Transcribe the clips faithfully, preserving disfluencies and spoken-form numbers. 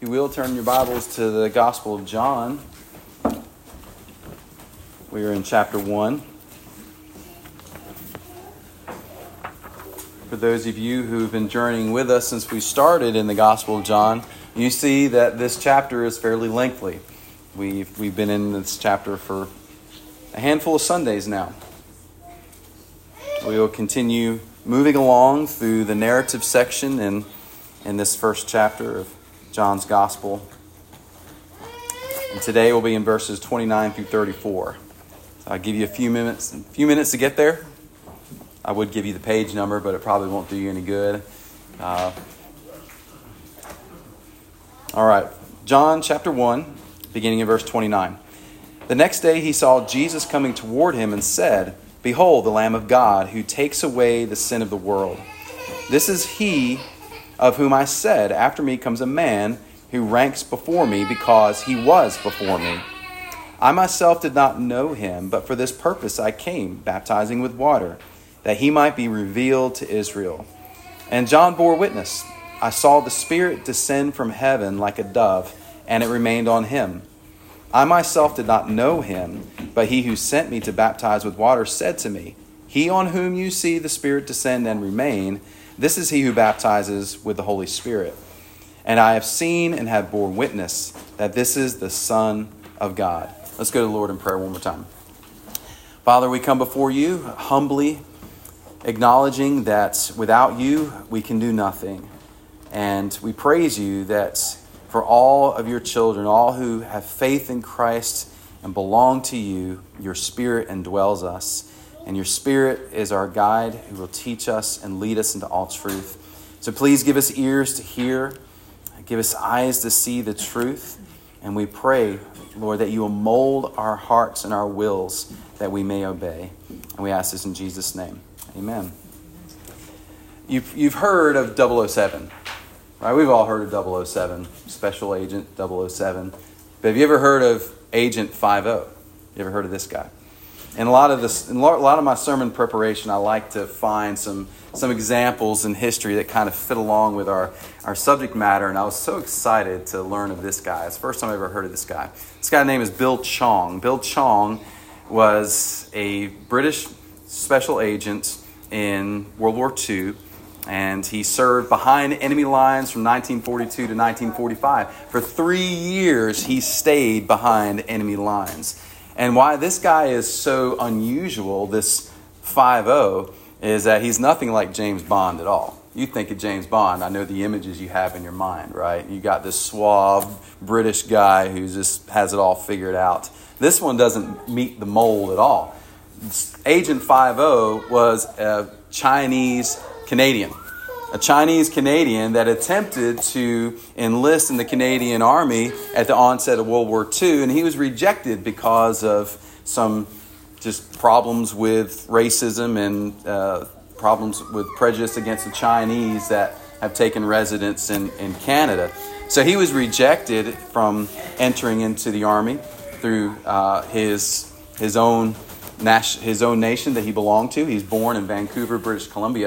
you will, turn your Bibles to the Gospel of John. We are in chapter one. For those of you who've been journeying with us since we started in the Gospel of John, you see that this chapter is fairly lengthy. We've, we've been in this chapter for a handful of Sundays now. We will continue moving along through the narrative section in, in this first chapter of John's Gospel. And today we'll be in verses twenty-nine through thirty-four. So I'll give you a few minutes, a few minutes to get there. I would give you the page number, but it probably won't do you any good. Uh, all right, John chapter one, beginning in verse twenty-nine. The next day he saw Jesus coming toward him and said, "Behold, the Lamb of God, who takes away the sin of the world. This is he of whom I said, after me comes a man who ranks before me because he was before me. I myself did not know him, but for this purpose I came, baptizing with water, that he might be revealed to Israel." And John bore witness. "I saw the Spirit descend from heaven like a dove, and it remained on him. I myself did not know him, but he who sent me to baptize with water said to me, 'He on whom you see the Spirit descend and remain, this is he who baptizes with the Holy Spirit. And I have seen and have borne witness that this is the Son of God.'" Let's go to the Lord in prayer one more time. Father, we come before you humbly, acknowledging that without you, we can do nothing. And we praise you that for all of your children, all who have faith in Christ and belong to you, your Spirit indwells us. And your Spirit is our guide who will teach us and lead us into all truth. So please give us ears to hear, give us eyes to see the truth. And we pray, Lord, that you will mold our hearts and our wills that we may obey. And we ask this in Jesus' name. Amen. You've, you've heard of double oh seven, right? We've all heard of double oh seven, Special Agent double oh seven. But have you ever heard of Agent fifty? You ever heard of this guy? And a lot of this, in a lot of my sermon preparation, I like to find some some examples in history that kind of fit along with our, our subject matter. And I was so excited to learn of this guy. It's the first time I ever heard of this guy. This guy's name is Bill Chong. Bill Chong was a British special agent in World War Two. And he served behind enemy lines from nineteen forty-two to nineteen forty-five. For three years, he stayed behind enemy lines. And why this guy is so unusual, this fifty, is that he's nothing like James Bond at all. You think of James Bond, I know the images you have in your mind, right? You got this suave British guy who just has it all figured out. This one doesn't meet the mold at all. Agent fifty was a Chinese Canadian. A Chinese Canadian that attempted to enlist in the Canadian Army at the onset of World War Two, and he was rejected because of some just problems with racism and uh, problems with prejudice against the Chinese that have taken residence in, in Canada. So he was rejected from entering into the Army through uh, his his own nas- his own nation that he belonged to. He's born in Vancouver, British Columbia.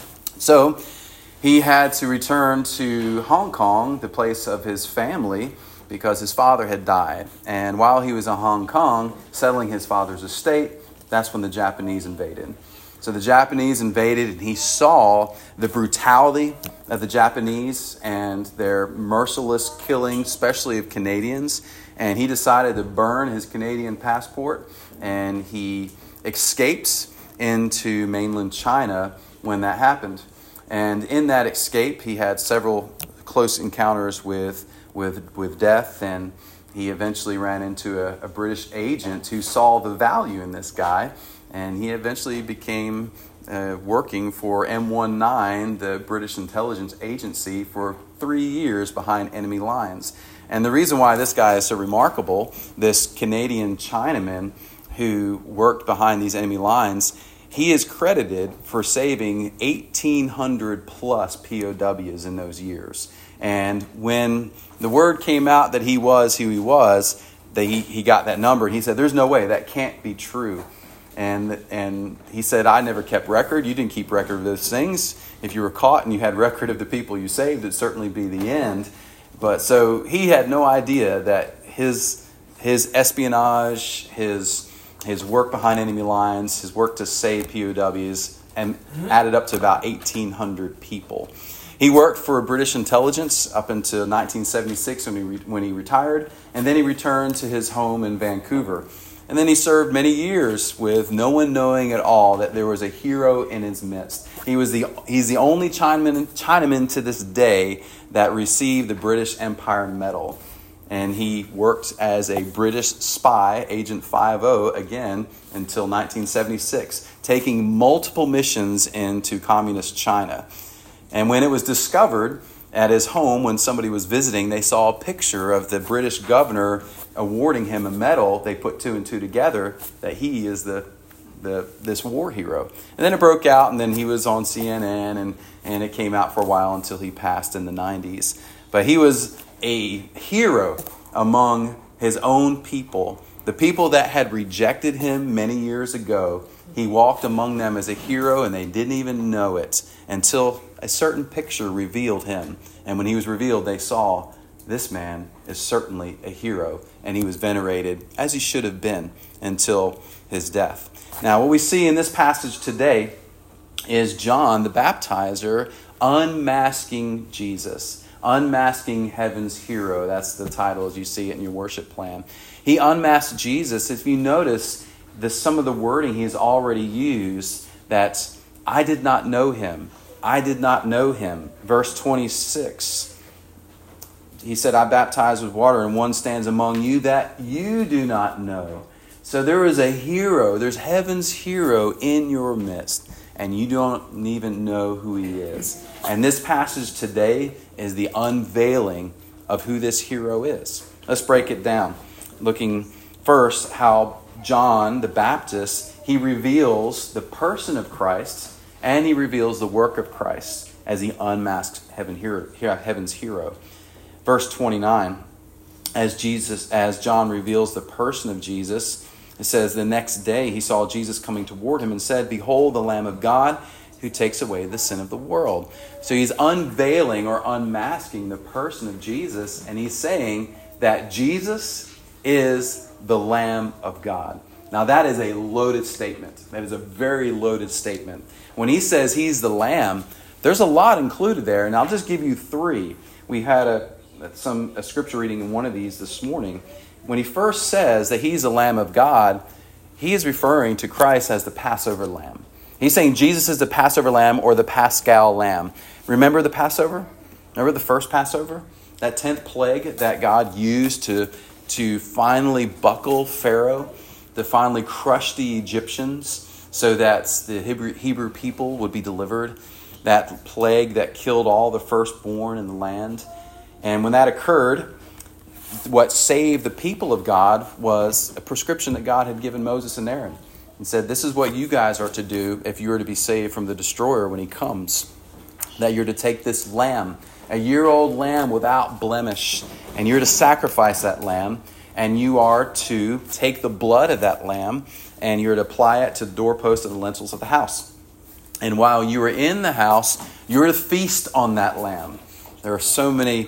So he had to return to Hong Kong, the place of his family, because his father had died. And while he was in Hong Kong, settling his father's estate, that's when the Japanese invaded. So the Japanese invaded, and he saw the brutality of the Japanese and their merciless killing, especially of Canadians. And he decided to burn his Canadian passport, and he escaped into mainland China when that happened. And in that escape, he had several close encounters with with with death, and he eventually ran into a, a British agent who saw the value in this guy, and he eventually became uh, working for M nineteen, the British intelligence agency, for three years behind enemy lines. And the reason why this guy is so remarkable, this Canadian Chinaman who worked behind these enemy lines, he is credited for saving eighteen hundred plus P O Ws in those years. And when the word came out that he was who he was, that he, he got that number, he said, "There's no way, that can't be true." And and he said, "I never kept record. You didn't keep record of those things. If you were caught and you had record of the people you saved, it'd certainly be the end." But so he had no idea that his his espionage, his his work behind enemy lines, his work to save P O Ws, and added up to about eighteen hundred people. He worked for British intelligence up until nineteen seventy-six when he re- when he retired, and then he returned to his home in Vancouver. And then he served many years with no one knowing at all that there was a hero in his midst. He was the he's the only Chinaman, Chinaman to this day that received the British Empire Medal. And he worked as a British spy, Agent five oh, again until nineteen seventy-six, taking multiple missions into communist China. And when it was discovered at his home, when somebody was visiting, they saw a picture of the British governor awarding him a medal. They put two and two together that he is the the this war hero. And then it broke out, and then he was on C N N, and, and it came out for a while until he passed in the nineties. But he was a hero among his own people. The people that had rejected him many years ago, he walked among them as a hero, and they didn't even know it until a certain picture revealed him. And when he was revealed, they saw, this man is certainly a hero, and he was venerated as he should have been until his death. Now, what we see in this passage today is John the Baptizer unmasking Jesus, unmasking heaven's hero. That's the title as you see it in your worship plan. He unmasked Jesus. If you notice the, some of the wording he has already used, that I did not know him. I did not know him. Verse twenty-six. He said, I baptize with water, and one stands among you that you do not know. So there is a hero. There's heaven's hero in your midst, and you don't even know who he is. And this passage today is the unveiling of who this hero is. Let's break it down. Looking first how John the Baptist, he reveals the person of Christ, and he reveals the work of Christ as he unmasks heaven hero, heaven's hero. Verse twenty-nine, as Jesus, as John reveals the person of Jesus, it says, the next day he saw Jesus coming toward him and said, behold, the Lamb of God who takes away the sin of the world. So he's unveiling or unmasking the person of Jesus, and he's saying that Jesus is the Lamb of God. Now that is a loaded statement. That is a very loaded statement. When he says he's the Lamb, there's a lot included there, and I'll just give you three. We had a some a scripture reading in one of these this morning. When he first says that he's the Lamb of God, he is referring to Christ as the Passover Lamb. He's saying Jesus is the Passover Lamb or the Paschal Lamb. Remember the Passover? Remember the first Passover? That tenth plague that God used to, to finally buckle Pharaoh, to finally crush the Egyptians so that the Hebrew, Hebrew people would be delivered. That plague that killed all the firstborn in the land. And when that occurred, what saved the people of God was a prescription that God had given Moses and Aaron. And said, this is what you guys are to do if you are to be saved from the destroyer when he comes. That you're to take this lamb, a year-old lamb without blemish, and you're to sacrifice that lamb, and you are to take the blood of that lamb, and you're to apply it to the doorposts of the lintels of the house. And while you are in the house, you're to feast on that lamb. There are so many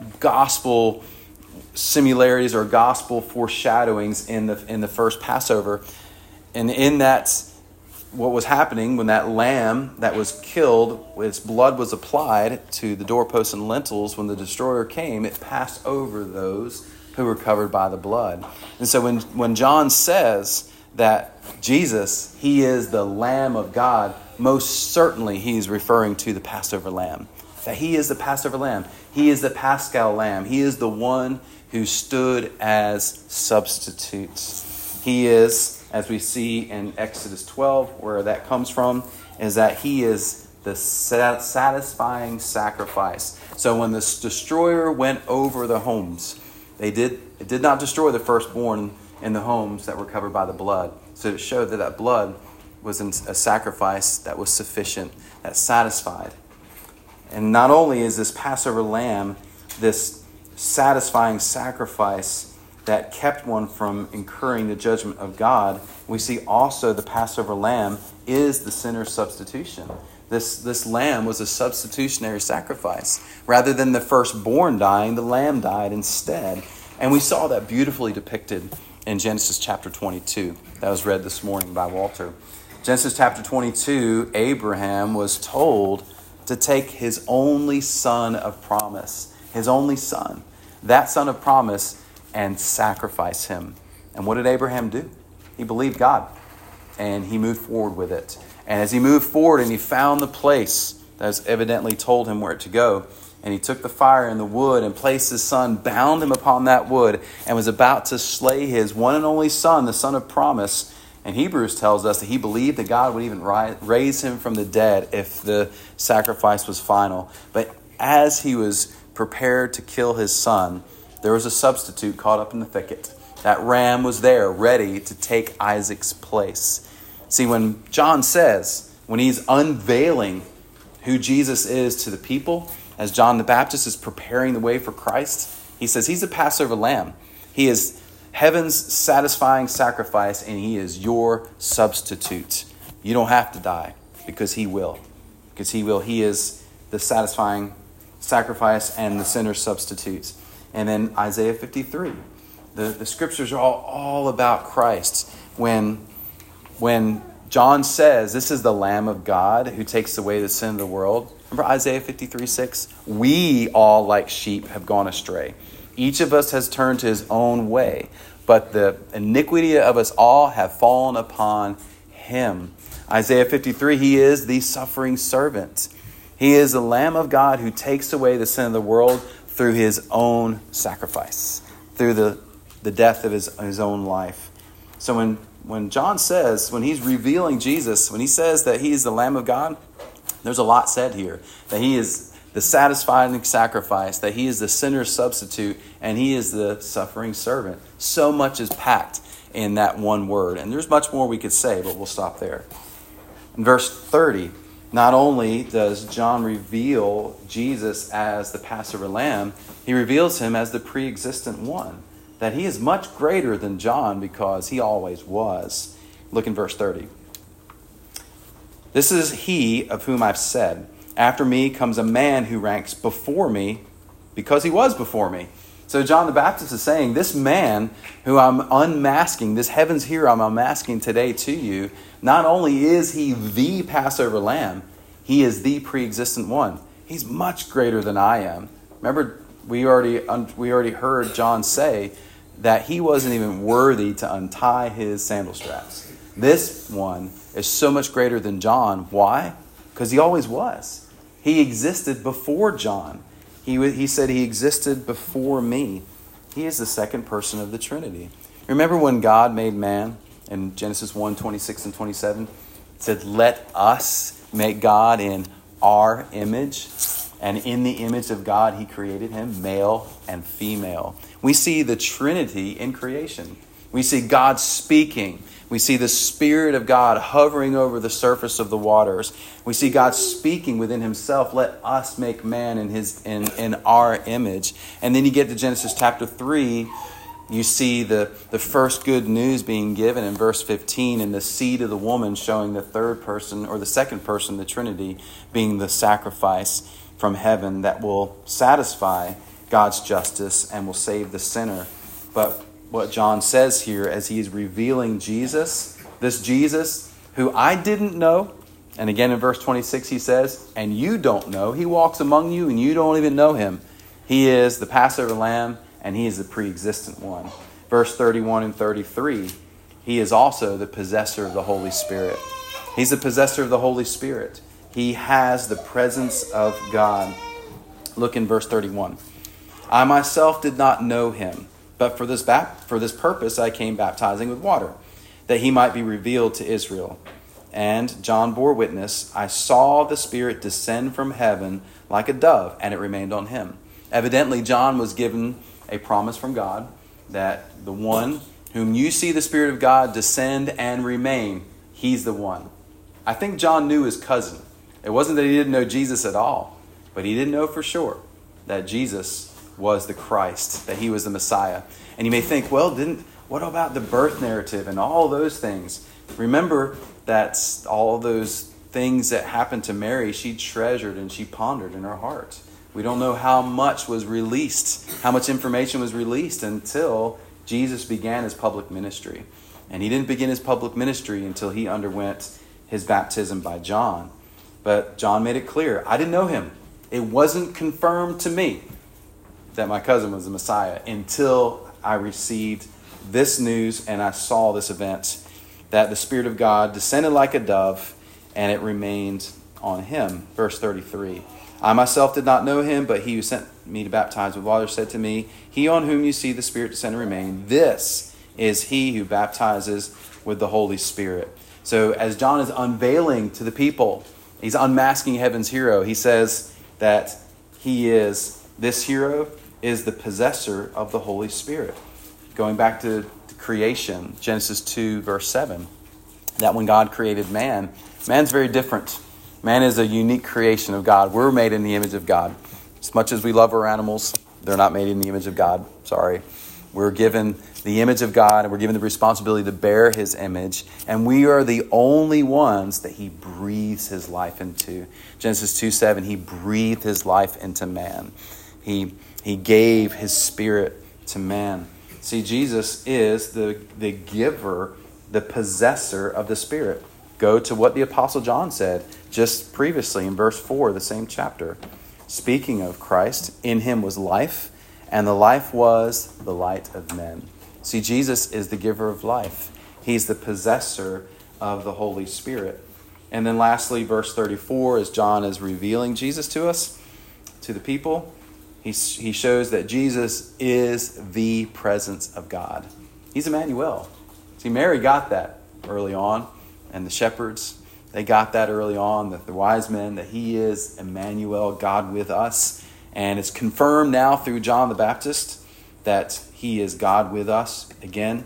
gospel similarities or gospel foreshadowings in the in the first Passover. And in that, what was happening when that lamb that was killed, its blood was applied to the doorposts and lintels, when the destroyer came, it passed over those who were covered by the blood. And so when, when John says that Jesus, he is the Lamb of God, most certainly he's referring to the Passover Lamb. That he is the Passover Lamb. He is the Paschal Lamb. He is the one who stood as substitutes. He is, as we see in Exodus twelve, where that comes from, is that he is the satisfying sacrifice. So when the destroyer went over the homes, they did it did not destroy the firstborn in the homes that were covered by the blood. So it showed that that blood was a sacrifice that was sufficient, that satisfied. And not only is this Passover lamb this satisfying sacrifice that kept one from incurring the judgment of God, we see also the Passover lamb is the sinner's substitution. This, this lamb was a substitutionary sacrifice. Rather than the firstborn dying, the lamb died instead. And we saw that beautifully depicted in Genesis chapter twenty-two. That was read this morning by Walter. Genesis chapter twenty-two, Abraham was told to take his only son of promise, his only son, that son of promise, and sacrifice him. And what did Abraham do? He believed God, and he moved forward with it. And as he moved forward and he found the place that was evidently told him where to go, and he took the fire and the wood and placed his son, bound him upon that wood, and was about to slay his one and only son, the son of promise. And Hebrews tells us that he believed that God would even raise him from the dead if the sacrifice was final. But as he was prepared to kill his son, there was a substitute caught up in the thicket. That ram was there, ready to take Isaac's place. See, when John says, when he's unveiling who Jesus is to the people, as John the Baptist is preparing the way for Christ, he says he's a Passover lamb. He is heaven's satisfying sacrifice, and he is your substitute. You don't have to die because he will. Because he will. He is the satisfying sacrifice and the sinner's substitute. And then Isaiah fifty-three. The, the scriptures are all, all about Christ. When, when John says, this is the Lamb of God who takes away the sin of the world. Remember Isaiah fifty-three six? We all like sheep have gone astray. Each of us has turned to his own way, but the iniquity of us all have fallen upon him. Isaiah fifty-three, he is the suffering servant. He is the Lamb of God who takes away the sin of the world through his own sacrifice, through the, the death of his, his own life. So when, when John says, when he's revealing Jesus, when he says that he is the Lamb of God, there's a lot said here. That he is the satisfying sacrifice, that he is the sinner's substitute, and he is the suffering servant. So much is packed in that one word. And there's much more we could say, but we'll stop there. In verse thirty, not only does John reveal Jesus as the Passover lamb, he reveals him as the pre-existent one. That he is much greater than John because he always was. Look in verse thirty. This is he of whom I've said, after me comes a man who ranks before me because he was before me. So John the Baptist is saying, this man who I'm unmasking, this heaven's hero I'm unmasking today to you, not only is he the Passover lamb, he is the pre-existent one. He's much greater than I am. Remember, we already we already heard John say that he wasn't even worthy to untie his sandal straps. This one is so much greater than John. Why? Because he always was. He existed before John. He, he said he existed before me. He is the second person of the Trinity. Remember when God made man in Genesis one, twenty-six and twenty-seven? It said, let us make God in our image. And in the image of God, he created him, male and female. We see the Trinity in creation. We see God speaking. We see the Spirit of God hovering over the surface of the waters. We see God speaking within himself. Let us make man in his in, in our image. And then you get to Genesis chapter three. You see the, the first good news being given in verse fifteen, and the seed of the woman showing the third person or the second person, the Trinity, being the sacrifice from heaven that will satisfy God's justice and will save the sinner. But what John says here as he is revealing Jesus, this Jesus who I didn't know, and again in verse twenty-six he says, and you don't know, he walks among you and you don't even know him. He is the Passover lamb and he is the pre-existent one. Verse thirty-one and thirty-three, he is also the possessor of the Holy Spirit. He's the possessor of the Holy Spirit. He has the presence of God. Look in verse thirty-one. I myself did not know him, but for this bap- for this purpose I came baptizing with water, that he might be revealed to Israel. And John bore witness, I saw the Spirit descend from heaven like a dove, and it remained on him. Evidently, John was given a promise from God that the one whom you see the Spirit of God descend and remain, he's the one. I think John knew his cousin. It wasn't that he didn't know Jesus at all, but he didn't know for sure that Jesus was the Christ, that he was the Messiah. And you may think, well, didn't what about the birth narrative and all those things? Remember that all those things that happened to Mary, she treasured and she pondered in her heart. We don't know how much was released, how much information was released until Jesus began his public ministry. And he didn't begin his public ministry until he underwent his baptism by John. But John made it clear, I didn't know him. It wasn't confirmed to me that my cousin was the Messiah until I received this news and I saw this event, that the Spirit of God descended like a dove and it remained on him. Verse thirty-three, I myself did not know him, but he who sent me to baptize with water said to me, he on whom you see the Spirit descend and remain, this is he who baptizes with the Holy Spirit. So as John is unveiling to the people, he's unmasking heaven's hero. He says that he is, this hero is the possessor of the Holy Spirit. Going back to creation, Genesis two, verse seven, that when God created man, man's very different. Man is a unique creation of God. We're made in the image of God. As much as we love our animals, they're not made in the image of God. Sorry. We're given the image of God, and we're given the responsibility to bear his image. And we are the only ones that he breathes his life into. Genesis two seven, he breathed his life into man. He, he gave his spirit to man. See, Jesus is the, the giver, the possessor of the Spirit. Go to what the Apostle John said just previously in verse four of the same chapter. Speaking of Christ, in him was life, and the life was the light of men. See, Jesus is the giver of life. He's the possessor of the Holy Spirit. And then lastly, verse thirty-four, as John is revealing Jesus to us, to the people, he, he shows that Jesus is the presence of God. He's Emmanuel. See, Mary got that early on, and the shepherds, they got that early on, that the wise men, that he is Emmanuel, God with us. And it's confirmed now through John the Baptist that he is God with us. Again,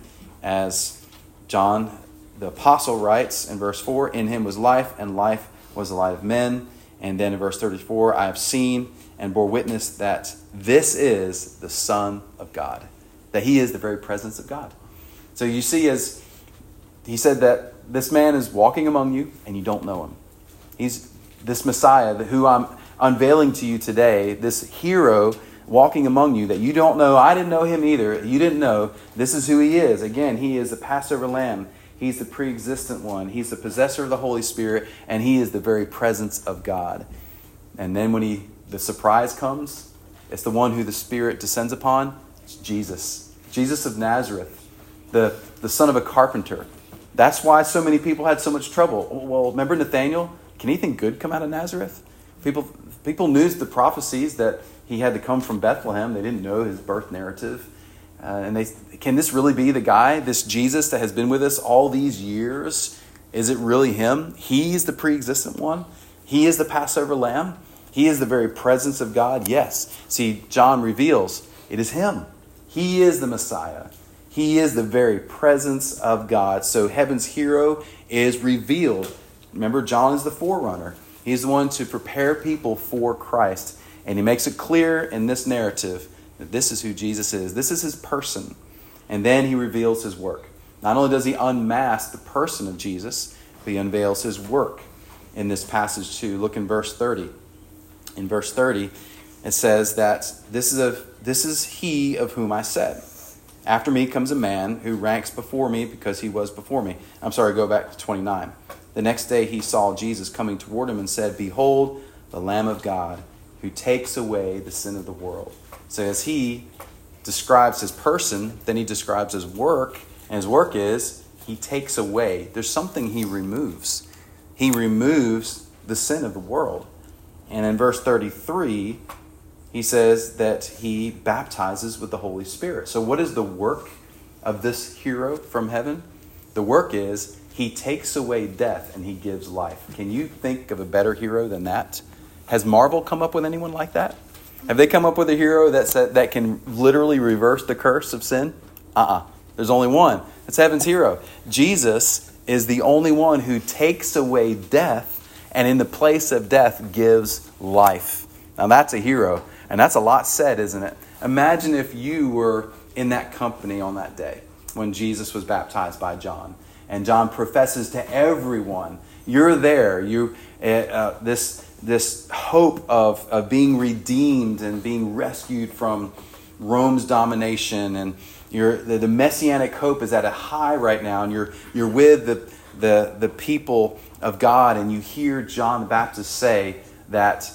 as John the Apostle writes in verse four, in him was life, and life was the light of men. And then in verse thirty-four, I have seen and bore witness that this is the Son of God, that he is the very presence of God. So you see, as he said that this man is walking among you and you don't know him. He's this Messiah who I'm unveiling to you today, this hero walking among you that you don't know. I didn't know him either. You didn't know. This is who he is. Again, he is the Passover lamb. He's the pre-existent one. He's the possessor of the Holy Spirit, and he is the very presence of God. And then when he the surprise comes, it's the one who the Spirit descends upon. It's Jesus. Jesus of Nazareth, the, the son of a carpenter. That's why so many people had so much trouble. Well, remember Nathanael? Can anything good come out of Nazareth? People people knew the prophecies that he had to come from Bethlehem. They didn't know his birth narrative. Uh, and they, can this really be the guy, this Jesus that has been with us all these years? Is it really him? He's the pre-existent one. He is the Passover lamb. He is the very presence of God. Yes. See, John reveals it is him. He is the Messiah. He is the very presence of God. So heaven's hero is revealed. Remember, John is the forerunner. He's the one to prepare people for Christ. And he makes it clear in this narrative that this is who Jesus is. This is his person. And then he reveals his work. Not only does he unmask the person of Jesus, but he unveils his work in this passage too. Look in verse thirty. In verse thirty, it says that this is, a, this is he of whom I said, after me comes a man who ranks before me because he was before me. I'm sorry, go back to twenty-nine. The next day he saw Jesus coming toward him and said, behold, the Lamb of God who takes away the sin of the world. So as he describes his person, then he describes his work. And his work is he takes away. There's something he removes. He removes the sin of the world. And in verse thirty-three, he says that he baptizes with the Holy Spirit. So what is the work of this hero from heaven? The work is he takes away death and he gives life. Can you think of a better hero than that? Has Marvel come up with anyone like that? Have they come up with a hero that's, that can literally reverse the curse of sin? Uh-uh. There's only one. It's heaven's hero. Jesus is the only one who takes away death and in the place of death gives life. Now that's a hero. And that's a lot said, isn't it? Imagine if you were in that company on that day when Jesus was baptized by John. And John professes to everyone, You're there. You uh, this this hope of, of being redeemed and being rescued from Rome's domination, and you're, the, the messianic hope is at a high right now, and you're you're with the, the the people of God, and you hear John the Baptist say that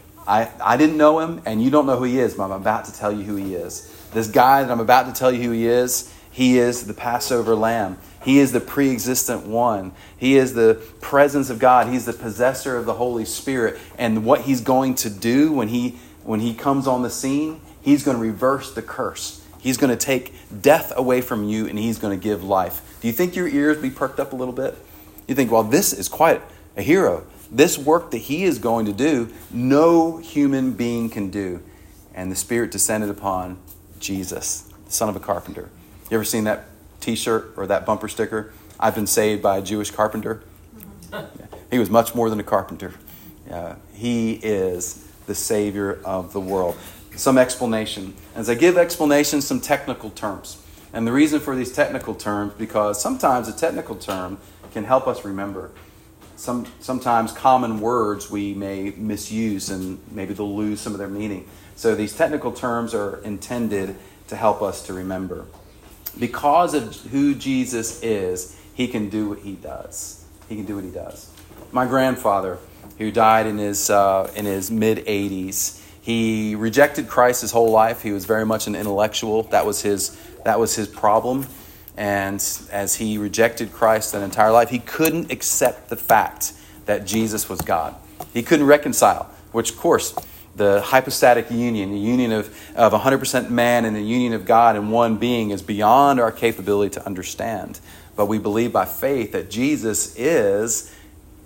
I I didn't know him, and you don't know who he is, but I'm about to tell you who he is. This guy that I'm about to tell you who he is, he is the Passover lamb. He is the pre-existent one. He is the presence of God. He's the possessor of the Holy Spirit. And what he's going to do when he when he comes on the scene, he's going to reverse the curse. He's going to take death away from you, and he's going to give life. Do you think your ears be perked up a little bit? You think, well, this is quite a hero. This work that he is going to do, no human being can do. And the Spirit descended upon Jesus, the son of a carpenter. You ever seen that T-shirt or that bumper sticker? I've been saved by a Jewish carpenter. Yeah. He was much more than a carpenter. Uh, he is the Savior of the world. Some explanation. As I give explanations, some technical terms. And the reason for these technical terms, because sometimes a technical term can help us remember. Some Sometimes common words we may misuse, and maybe they'll lose some of their meaning. So these technical terms are intended to help us to remember. Because of who Jesus is, he can do what he does. He can do what he does. My grandfather, who died in his uh, in his mid-eighties, he rejected Christ his whole life. He was very much an intellectual. That was his that was his problem. And as he rejected Christ that entire life, he couldn't accept the fact that Jesus was God. He couldn't reconcile, which, of course, the hypostatic union, the union of, of one hundred percent man and the union of God in one being, is beyond our capability to understand. But we believe by faith that Jesus is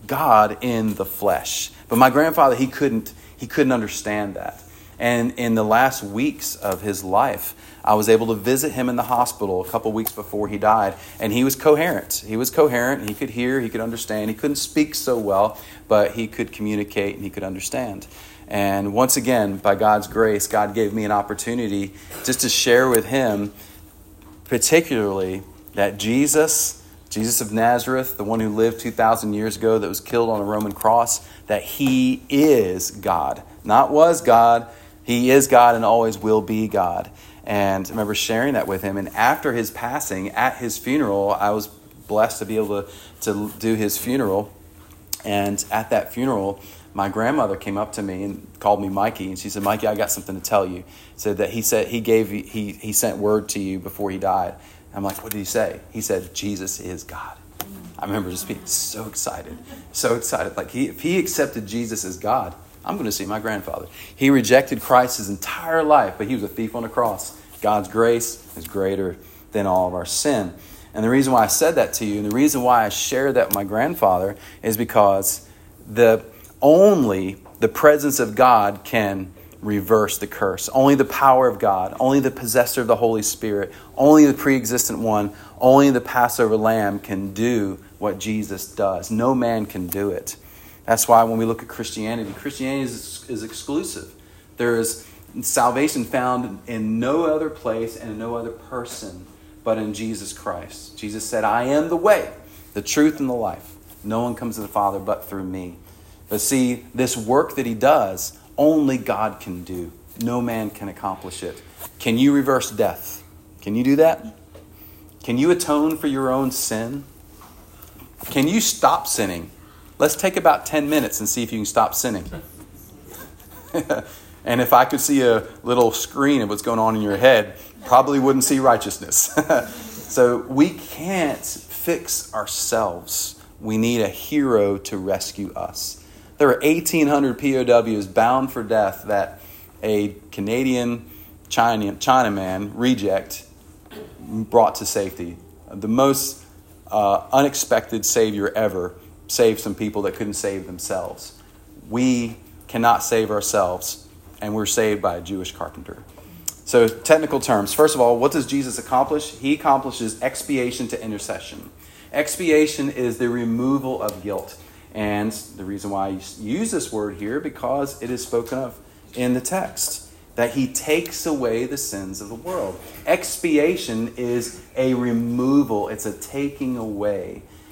God in the flesh. But my grandfather, he couldn't, he couldn't understand that. And in the last weeks of his life, I was able to visit him in the hospital a couple weeks before he died. And he was coherent. He was coherent. He could hear. He could understand. He couldn't speak so well, but he could communicate and he could understand. And once again, by God's grace, God gave me an opportunity just to share with him, particularly that Jesus, Jesus of Nazareth, the one who lived two thousand years ago, that was killed on a Roman cross, that he is God. Not was God. He is God and always will be God. And I remember sharing that with him. And after his passing, at his funeral, I was blessed to be able to, to do his funeral. And at that funeral, my grandmother came up to me and called me Mikey, and she said, "Mikey, I got something to tell you." Said that he said he gave you, he he sent word to you before he died. I'm like, "What did he say?" He said, "Jesus is God." I remember just being so excited, so excited. Like he, if he accepted Jesus as God, I'm going to see my grandfather. He rejected Christ his entire life, but he was a thief on the cross. God's grace is greater than all of our sin. And the reason why I said that to you, and the reason why I shared that with my grandfather, is because the only the presence of God can reverse the curse. Only the power of God, only the possessor of the Holy Spirit, only the pre-existent one, only the Passover lamb can do what Jesus does. No man can do it. That's why when we look at Christianity, Christianity is, is exclusive. There is salvation found in no other place and in no other person but in Jesus Christ. Jesus said, "I am the way, the truth, and the life. No one comes to the Father but through me." But see, this work that he does, only God can do. No man can accomplish it. Can you reverse death? Can you do that? Can you atone for your own sin? Can you stop sinning? Let's take about ten minutes and see if you can stop sinning. And if I could see a little screen of what's going on in your head, probably wouldn't see righteousness. So we can't fix ourselves. We need a hero to rescue us. There were eighteen hundred P O Ws bound for death that a Canadian China, Chinaman reject brought to safety. The most uh, unexpected savior ever saved some people that couldn't save themselves. We cannot save ourselves, and we're saved by a Jewish carpenter. So technical terms. First of all, what does Jesus accomplish? He accomplishes expiation to intercession. Expiation is the removal of guilt. And the reason why I use this word here, because it is spoken of in the text, that he takes away the sins of the world. Expiation is a removal. It's a taking away.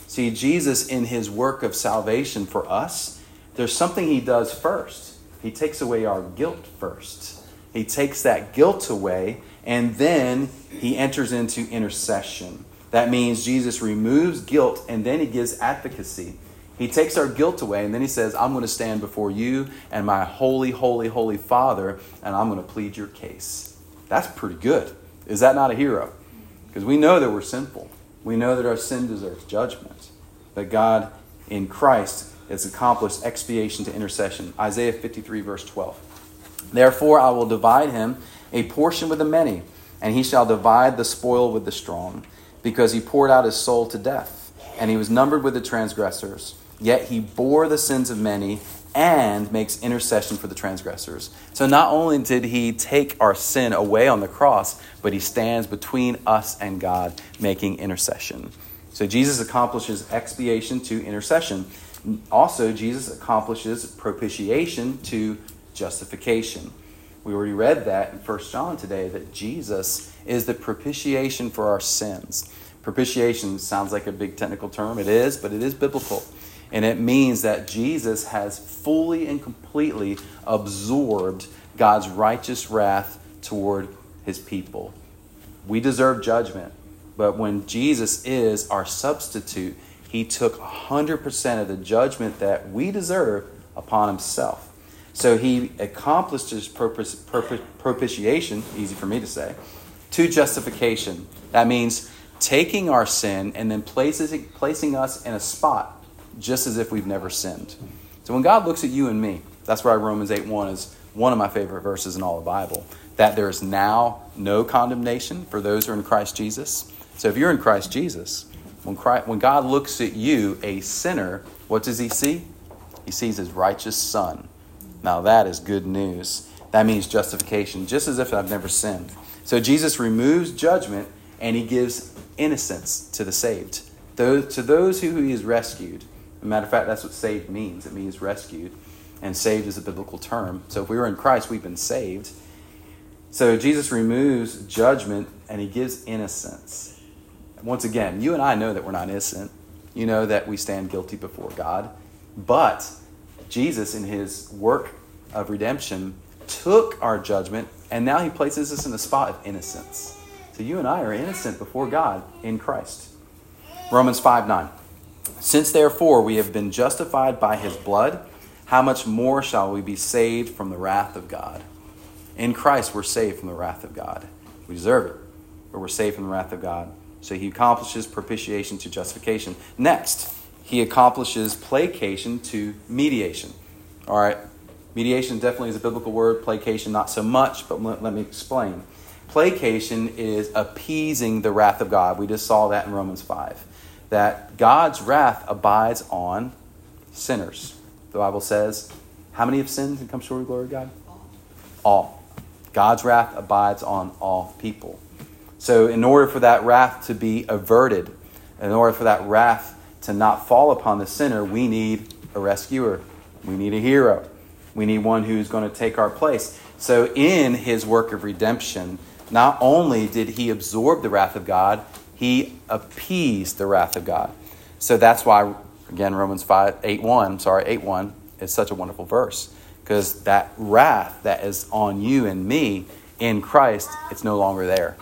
See, Jesus, in his work of salvation for us, there's something he does first. He takes away our guilt first. He takes that guilt away, and then he enters into intercession. That means Jesus removes guilt, and then he gives advocacy. He takes our guilt away, and then he says, I'm going to stand before you and my holy, holy, holy Father, and I'm going to plead your case. That's pretty good. Is that not a hero? Because we know that we're sinful. We know that our sin deserves judgment. But God, in Christ, has accomplished expiation to intercession. Isaiah fifty-three, verse twelve. Therefore I will divide him a portion with the many, and he shall divide the spoil with the strong, because he poured out his soul to death, and he was numbered with the transgressors. Yet he bore the sins of many and makes intercession for the transgressors. So not only did he take our sin away on the cross, but he stands between us and God, making intercession. So Jesus accomplishes expiation to intercession. Also, Jesus accomplishes propitiation to justification. We already read that in First John today, that Jesus is the propitiation for our sins. Propitiation sounds like a big technical term. It is, but it is biblical. And it means that Jesus has fully and completely absorbed God's righteous wrath toward his people. We deserve judgment, but when Jesus is our substitute, he took one hundred percent of the judgment that we deserve upon himself. So he accomplished his propis- propis- propitiation, easy for me to say, to justification. That means taking our sin and then placing, placing us in a spot just as if we've never sinned. So when God looks at you and me, that's why Romans eight one is one of my favorite verses in all the Bible, that there is now no condemnation for those who are in Christ Jesus. So if you're in Christ Jesus, when Christ, when God looks at you, a sinner, what does he see? He sees his righteous son. Now that is good news. That means justification, just as if I've never sinned. So Jesus removes judgment and he gives innocence to the saved. Those, to those who he has rescued. As a matter of fact, that's what saved means. It means rescued. And saved is a biblical term. So if we were in Christ, we've been saved. So Jesus removes judgment and he gives innocence. Once again, you and I know that we're not innocent. You know that we stand guilty before God. But Jesus, in his work of redemption, took our judgment, and now he places us in a spot of innocence. So you and I are innocent before God in Christ. Romans five nine. Since therefore we have been justified by his blood, how much more shall we be saved from the wrath of God? In Christ we're saved from the wrath of God. We deserve it, but we're saved from the wrath of God. So he accomplishes propitiation to justification. Next, he accomplishes placation to mediation. All right, mediation definitely is a biblical word. Placation not so much, but let, let me explain. Placation is appeasing the wrath of God. We just saw that in Romans five. That God's wrath abides on sinners. The Bible says, how many have sinned and come short of the glory of God? All. God's wrath abides on all people. So in order for that wrath to be averted, in order for that wrath to not fall upon the sinner, we need a rescuer. We need a hero. We need one who's going to take our place. So in his work of redemption, not only did he absorb the wrath of God, he appeased the wrath of God. So that's why, again, Romans five, eight one, sorry, eight one is such a wonderful verse. Because that wrath that is on you and me in Christ, it's no longer there.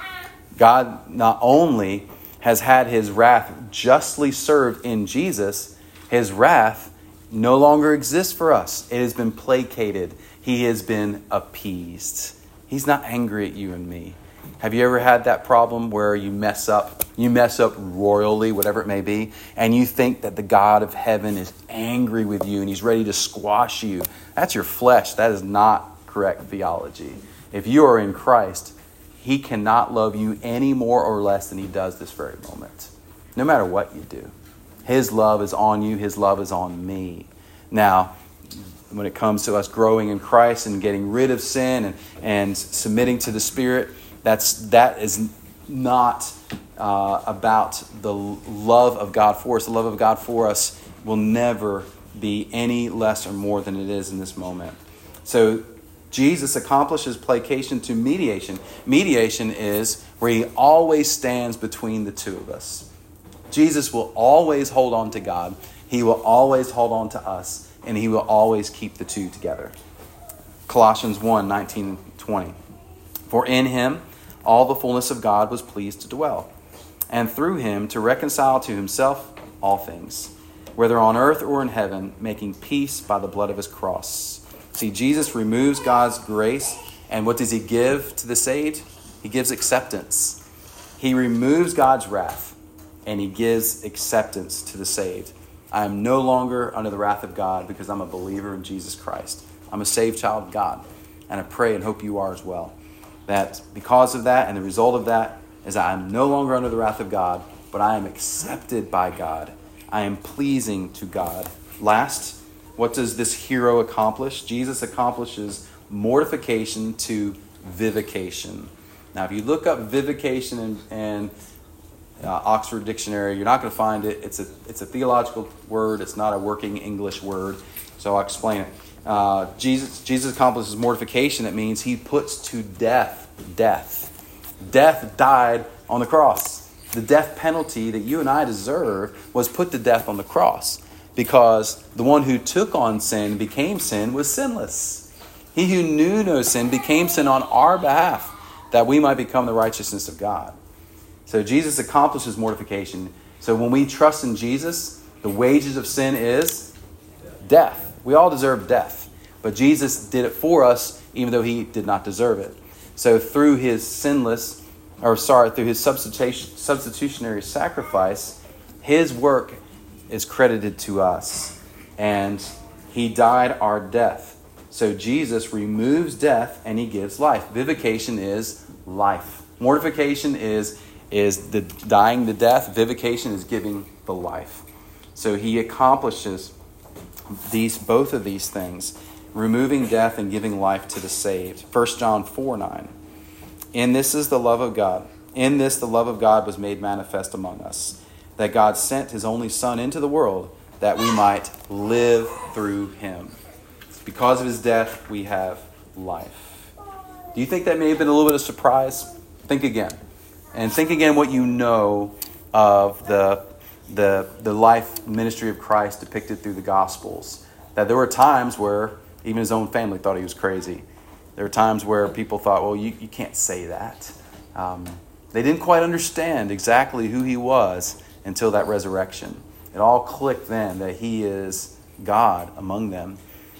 God not only has had his wrath justly served in Jesus, his wrath no longer exists for us. It has been placated. He has been appeased. He's not angry at you and me. Have you ever had that problem where you mess up, you mess up royally, whatever it may be, and you think that the God of heaven is angry with you and he's ready to squash you? That's your flesh. That is not correct theology. If you are in Christ, he cannot love you any more or less than he does this very moment. No matter what you do. His love is on you. His love is on me. Now, when it comes to us growing in Christ and getting rid of sin and, and submitting to the Spirit, that's that is not uh, about the love of God for us. The love of God for us will never be any less or more than it is in this moment. So Jesus accomplishes placation to mediation. Mediation is where he always stands between the two of us. Jesus will always hold on to God. He will always hold on to us. And he will always keep the two together. Colossians one, nineteen, twenty. For in him all the fullness of God was pleased to dwell, and through him to reconcile to himself all things, whether on earth or in heaven, making peace by the blood of his cross. See, Jesus removes God's grace, and what does he give to the saved? He gives acceptance. He removes God's wrath, and he gives acceptance to the saved. I am no longer under the wrath of God because I'm a believer in Jesus Christ. I'm a saved child of God, and I pray and hope you are as well. That because of that and the result of that is I am no longer under the wrath of God, but I am accepted by God. I am pleasing to God. Last, what does this hero accomplish? Jesus accomplishes mortification to vivication. Now, if you look up vivication in, in uh, Oxford Dictionary, you're not going to find it. It's a it's a theological word. It's not a working English word. So I'll explain it. Uh, Jesus Jesus accomplishes mortification. That means he puts to death death. Death died on the cross. The death penalty that you and I deserve was put to death on the cross, because the one who took on sin, became sin, was sinless. He who knew no sin became sin on our behalf, that we might become the righteousness of God. So Jesus accomplishes mortification. So when we trust in Jesus, the wages of sin is death. We all deserve death. But Jesus did it for us, even though he did not deserve it. So through his sinless, or sorry, through his substitution, substitutionary sacrifice, his work is credited to us. And he died our death. So Jesus removes death and he gives life. Vivification is life. Mortification is, is the dying the death. Vivification is giving the life. So he accomplishes these both of these things, removing death and giving life to the saved. First John four nine. In this is the love of God. In this the love of God was made manifest among us, that God sent his only Son into the world that we might live through him. Because of his death, we have life. Do you think that may have been a little bit of surprise? Think again. And think again what you know of the, the, the life ministry of Christ depicted through the Gospels. That there were times where even his own family thought he was crazy. There were times where people thought, well, you, you can't say that. Um, they didn't quite understand exactly who he was until that resurrection. It all clicked then that he is God among them.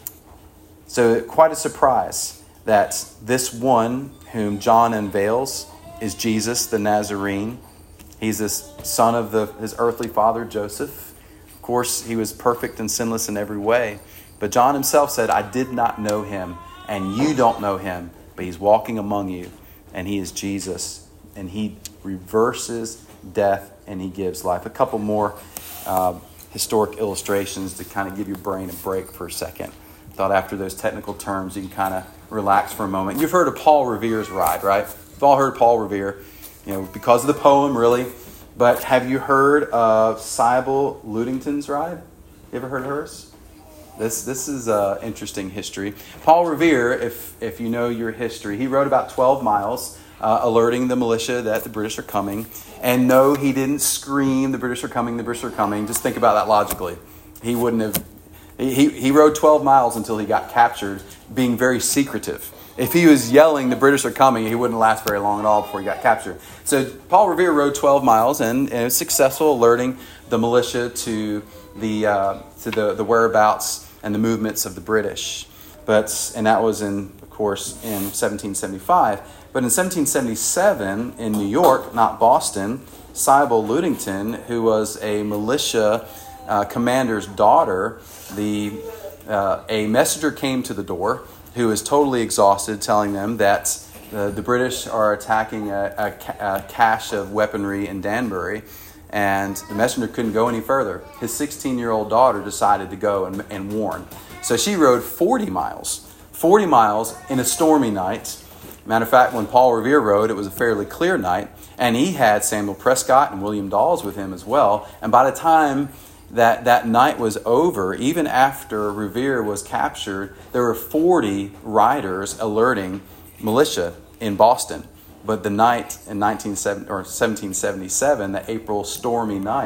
So quite a surprise that this one whom John unveils is Jesus the Nazarene. He's the son of the, his earthly father, Joseph. Of course, he was perfect and sinless in every way. But John himself said, I did not know him, and you don't know him, but he's walking among you, and he is Jesus. And he reverses death, and he gives life. A couple more uh, historic illustrations to kind of give your brain a break for a second. Thought after those technical terms, you can kind of relax for a moment. You've heard of Paul Revere's ride, right? You've all heard Paul Revere, you know, because of the poem, really. But have you heard of Sybil Ludington's ride? You ever heard of hers? This this is uh, interesting history. Paul Revere, if if you know your history, he rode about twelve miles, uh, alerting the militia that the British are coming. And no, he didn't scream, the British are coming, the British are coming. Just think about that logically. He wouldn't have... He, he rode twelve miles until he got captured, being very secretive. If he was yelling, the British are coming, he wouldn't last very long at all before he got captured. So Paul Revere rode twelve miles and, and was successful, alerting the militia to the uh, to the, the whereabouts and the movements of the British. But and that was in, of course, in seventeen seventy-five. But in seventeen seventy-seven, in New York, not Boston, Sybil Ludington, who was a militia uh, commander's daughter, the uh, a messenger came to the door who is totally exhausted, telling them that uh, the British are attacking a, a, a cache of weaponry in Danbury. And the messenger couldn't go any further. His sixteen-year-old daughter decided to go and, and warn. So she rode forty miles. forty miles in a stormy night. Matter of fact, when Paul Revere rode, it was a fairly clear night. And he had Samuel Prescott and William Dawes with him as well. And by the time that that night was over, even after Revere was captured, there were forty riders alerting militia in Boston. But the night in nineteen seventy or seventeen seventy-seven, the April stormy night,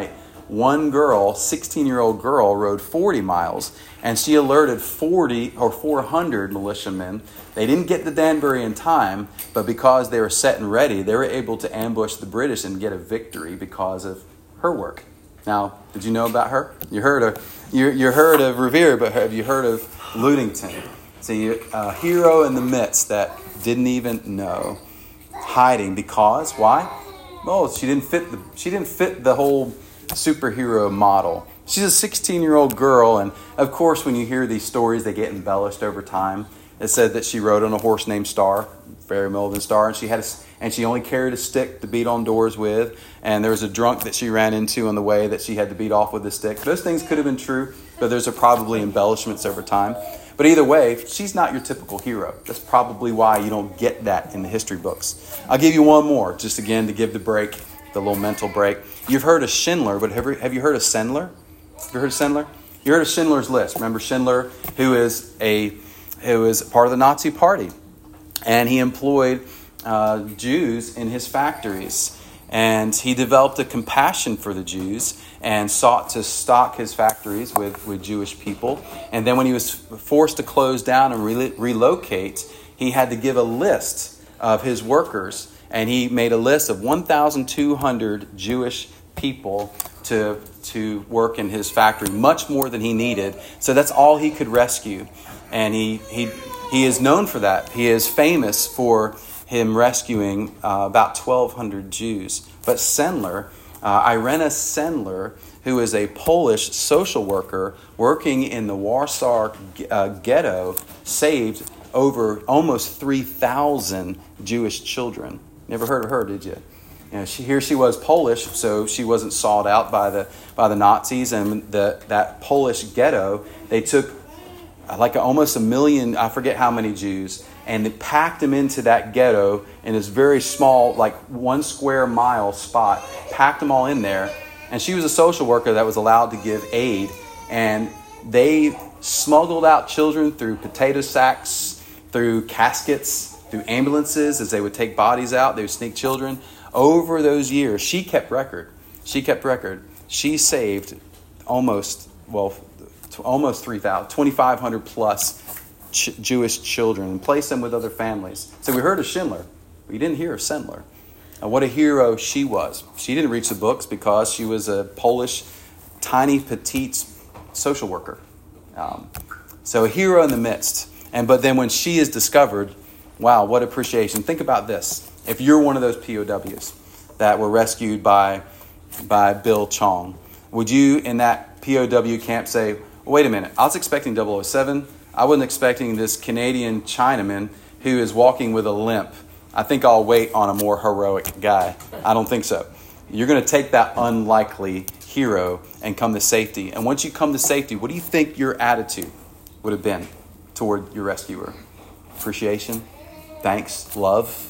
one girl, sixteen-year-old girl, rode forty miles, and she alerted forty or four hundred militiamen. They didn't get to Danbury in time, but because they were set and ready, they were able to ambush the British and get a victory because of her work. Now, did you know about her? You heard of you, you heard of Revere, but have you heard of Ludington? See, a hero in the midst that didn't even know, hiding because why? Well, she didn't fit the she didn't fit the whole superhero model. She's a sixteen-year-old girl, and of course, when you hear these stories, they get embellished over time. It said that she rode on a horse named Star, Fairy Melvin Star, and she had a, and she only carried a stick to beat on doors with. And there was a drunk that she ran into on the way that she had to beat off with a stick. Those things could have been true, but there's a probably embellishments over time. But either way, she's not your typical hero. That's probably why you don't get that in the history books. I'll give you one more, just again to give the break, the little mental break. You've heard of Schindler, but have you, have you heard of Sendler? Have you heard of Sendler? You heard of Schindler's List. Remember Schindler, who is a who is part of the Nazi Party, and he employed uh, Jews in his factories, and he developed a compassion for the Jews and sought to stock his factories with, with Jewish people. And then when he was forced to close down and re- relocate, he had to give a list of his workers, and he made a list of one thousand two hundred Jewish people to to work in his factory, much more than he needed. So that's all he could rescue. And he he he is known for that. He is famous for him rescuing uh, about twelve hundred Jews. But Sendler, uh, Irena Sendler, who is a Polish social worker working in the Warsaw uh, ghetto, saved over almost three thousand Jewish children. Never heard of her, did you? You know, she, here she was Polish, so she wasn't sought out by the by the Nazis. And the that Polish ghetto, they took like a, almost a million, I forget how many Jews, and they packed them into that ghetto in this very small, like one square mile spot, packed them all in there. And she was a social worker that was allowed to give aid. And they smuggled out children through potato sacks, through caskets, through ambulances as they would take bodies out. They would sneak children. Over those years, she kept record. She kept record. She saved almost, well, almost three thousand, twenty-five hundred plus ch- Jewish children and placed them with other families. So we heard of Schindler. We didn't hear of Sendler. And what a hero she was. She didn't reach the books because she was a Polish, tiny, petite social worker. Um, so a hero in the midst. And but then when she is discovered, wow, what appreciation. Think about this. If you're one of those P O Ws that were rescued by, by Bill Chong, would you in that P O W camp say, wait a minute, I was expecting double oh seven. I wasn't expecting this Canadian Chinaman who is walking with a limp. I think I'll wait on a more heroic guy. I don't think so. You're going to take that unlikely hero and come to safety. And once you come to safety, what do you think your attitude would have been toward your rescuer? Appreciation, thanks, love.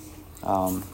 Um,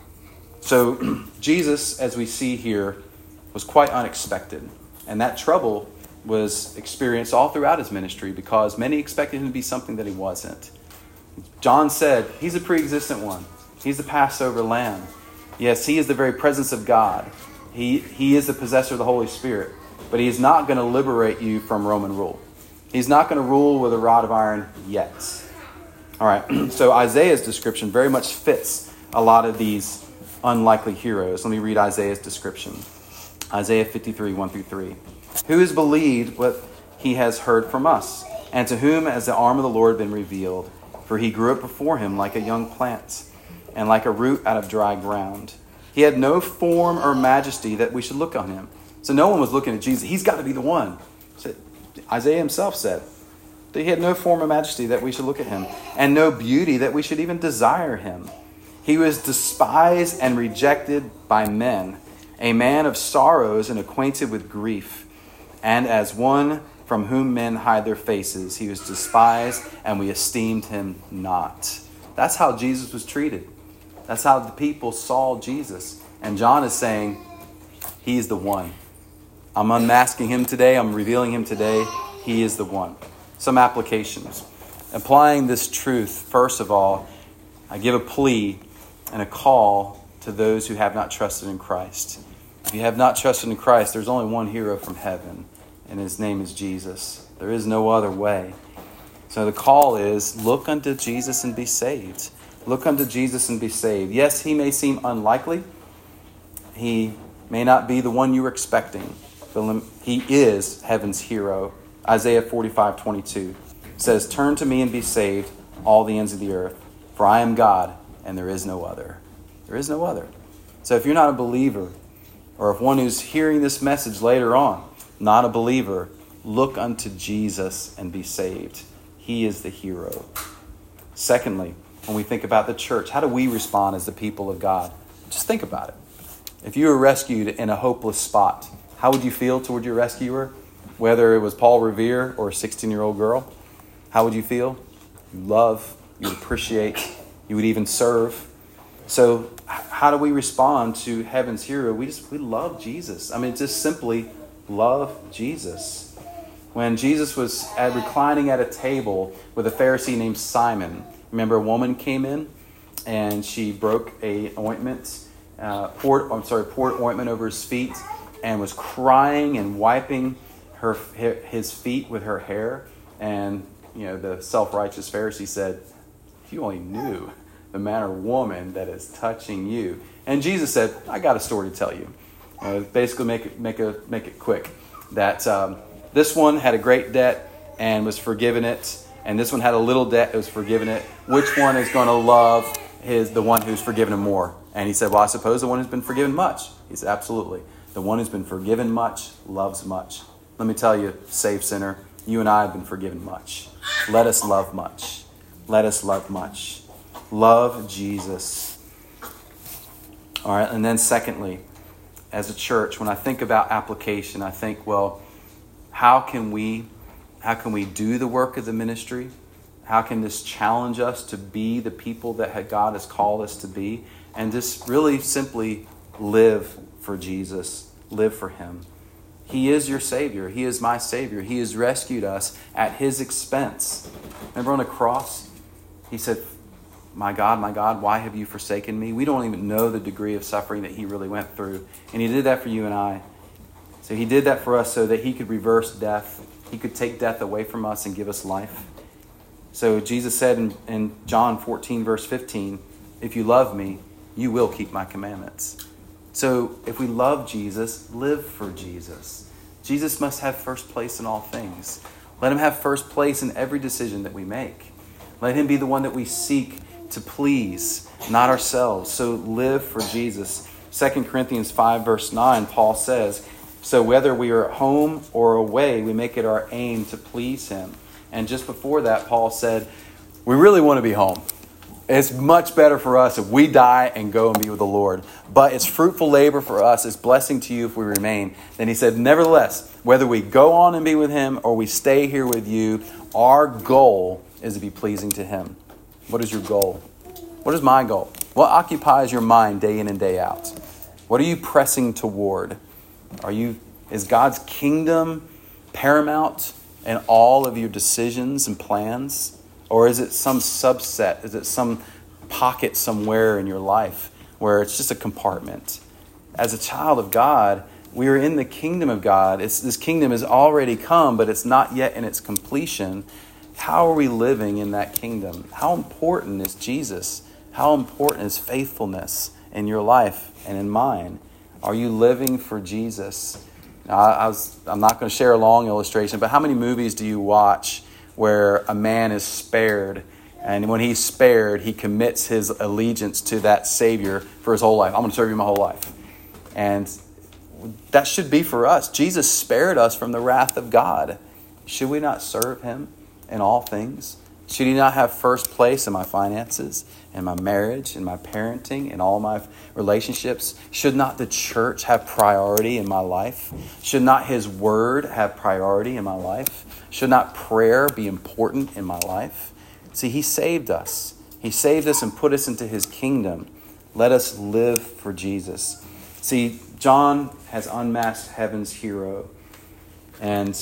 so Jesus, as we see here, was quite unexpected. And that trouble was experienced all throughout his ministry because many expected him to be something that he wasn't. John said, he's a pre-existent one. He's the Passover lamb. Yes, he is the very presence of God. He, he is the possessor of the Holy Spirit. But he is not going to liberate you from Roman rule. He's not going to rule with a rod of iron yet. All right, so Isaiah's description very much fits a lot of these unlikely heroes. Let me read Isaiah's description. Isaiah fifty-three, one through three. Who has believed what he has heard from us? And to whom has the arm of the Lord been revealed? For he grew up before him like a young plant, and like a root out of dry ground. He had no form or majesty that we should look on him. So no one was looking at Jesus. He's got to be the one. So Isaiah himself said that he had no form or majesty that we should look at him, and no beauty that we should even desire him. He was despised and rejected by men, a man of sorrows and acquainted with grief. And as one from whom men hide their faces, he was despised, and we esteemed him not. That's how Jesus was treated. That's how the people saw Jesus. And John is saying, he is the one. I'm unmasking him today. I'm revealing him today. He is the one. Some applications. Applying this truth, first of all, I give a plea and a call to those who have not trusted in Christ. If you have not trusted in Christ, there's only one hero from heaven, and his name is Jesus. There is no other way. So the call is, look unto Jesus and be saved. Look unto Jesus and be saved. Yes, he may seem unlikely. He may not be the one you were expecting. But he is heaven's hero. Isaiah forty-five twenty-two says, turn to me and be saved, all the ends of the earth. For I am God, and there is no other. There is no other. So if you're not a believer, or if one who's hearing this message later on, not a believer, look unto Jesus and be saved. He is the hero. Secondly, when we think about the church, how do we respond as the people of God? Just think about it. If you were rescued in a hopeless spot, how would you feel toward your rescuer? Whether it was Paul Revere or a sixteen-year-old girl, how would you feel? You love, you would appreciate, you would even serve. So how do we respond to heaven's hero? We just we love Jesus. I mean, just simply love Jesus. When Jesus was at, reclining at a table with a Pharisee named Simon, remember a woman came in and she broke a ointment, uh, poured I'm sorry, poured ointment over his feet and was crying and wiping her his feet with her hair. And you know, the self-righteous Pharisee said, if you only knew the man or woman that is touching you. And Jesus said, I got a story to tell you. Uh, basically, make it make a make it quick. That um, this one had a great debt and was forgiven it, and this one had a little debt and was forgiven it. Which one is going to love his the one who's forgiven him more? And he said, well, I suppose the one who's been forgiven much. He said, absolutely. The one who's been forgiven much loves much. Let me tell you, saved sinner, you and I have been forgiven much. Let us love much. Let us love much. Love Jesus. All right, and then secondly, as a church, when I think about application, I think, well, how can we, how can we do the work of the ministry? How can this challenge us to be the people that God has called us to be? And just really simply live for Jesus. Live for him. He is your Savior. He is my Savior. He has rescued us at his expense. Remember on the cross, he said, my God, my God, why have you forsaken me? We don't even know the degree of suffering that he really went through. And he did that for you and I. So he did that for us so that he could reverse death. He could take death away from us and give us life. So Jesus said in, in John fourteen, verse fifteen, if you love me, you will keep my commandments. So if we love Jesus, live for Jesus. Jesus must have first place in all things. Let him have first place in every decision that we make. Let him be the one that we seek to please, not ourselves. So live for Jesus. Second Corinthians five, verse nine, Paul says, so whether we are at home or away, we make it our aim to please him. And just before that, Paul said, we really want to be home. It's much better for us if we die and go and be with the Lord. But it's fruitful labor for us. It's blessing to you if we remain. Then he said, nevertheless, whether we go on and be with him or we stay here with you, our goal is to be pleasing to him. What is your goal? What is my goal? What occupies your mind day in and day out? What are you pressing toward? Are you, is God's kingdom paramount in all of your decisions and plans? Or is it some subset? Is it some pocket somewhere in your life where it's just a compartment? As a child of God, we are in the kingdom of God. It's, this kingdom has already come, but it's not yet in its completion. How are we living in that kingdom? How important is Jesus? How important is faithfulness in your life and in mine? Are you living for Jesus? Now, I, I was, I'm not going to share a long illustration, but how many movies do you watch where a man is spared, and when he's spared, he commits his allegiance to that Savior for his whole life? I'm going to serve you my whole life. And that should be for us. Jesus spared us from the wrath of God. Should we not serve him in all things? Should he not have first place in my finances, in my marriage, in my parenting, in all my relationships? Should not the church have priority in my life? Should not his word have priority in my life? Should not prayer be important in my life? See, he saved us. He saved us and put us into his kingdom. Let us live for Jesus. See, John has unmasked heaven's hero. And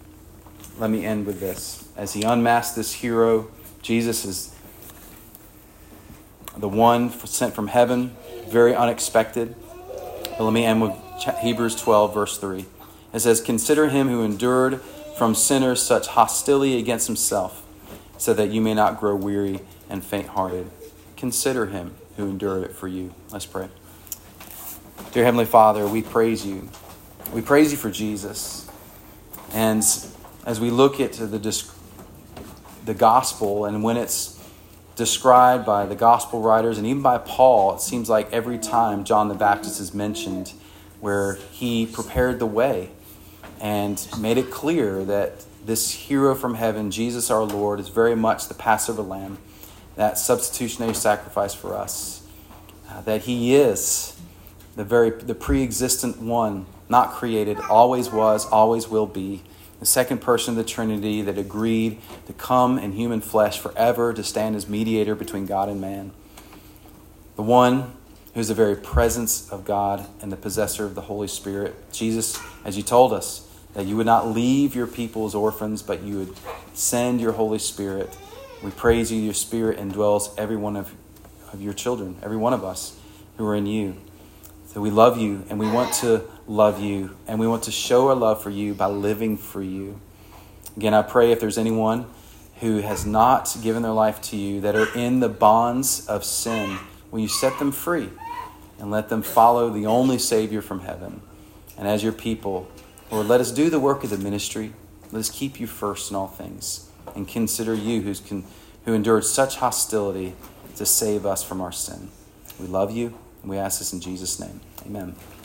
let me end with this. As he unmasked this hero, Jesus is the one sent from heaven, very unexpected. But let me end with Hebrews twelve, verse three. It says, "Consider him who endured from sinners such hostility against himself, so that you may not grow weary and faint-hearted." Consider him who endured it for you. Let's pray. Dear Heavenly Father, we praise you. We praise you for Jesus. And as we look at the, the gospel, and when it's described by the gospel writers and even by Paul, it seems like every time John the Baptist is mentioned, where he prepared the way and made it clear that this hero from heaven, Jesus our Lord, is very much the Passover lamb, that substitutionary sacrifice for us, uh, that he is the very the pre-existent one, not created, always was, always will be, the second person of the Trinity that agreed to come in human flesh forever to stand as mediator between God and man, the one who's the very presence of God and the possessor of the Holy Spirit. Jesus, as you told us, that you would not leave your people as orphans, but you would send your Holy Spirit. We praise you, your Spirit indwells every one of, of your children, every one of us who are in you. So we love you, and we want to love you, and we want to show our love for you by living for you. Again, I pray if there's anyone who has not given their life to you, that are in the bonds of sin, will you set them free and let them follow the only Savior from heaven? And as your people, Lord, let us do the work of the ministry. Let us keep you first in all things and consider you who's con- who endured such hostility to save us from our sin. We love you, and we ask this in Jesus' name. Amen.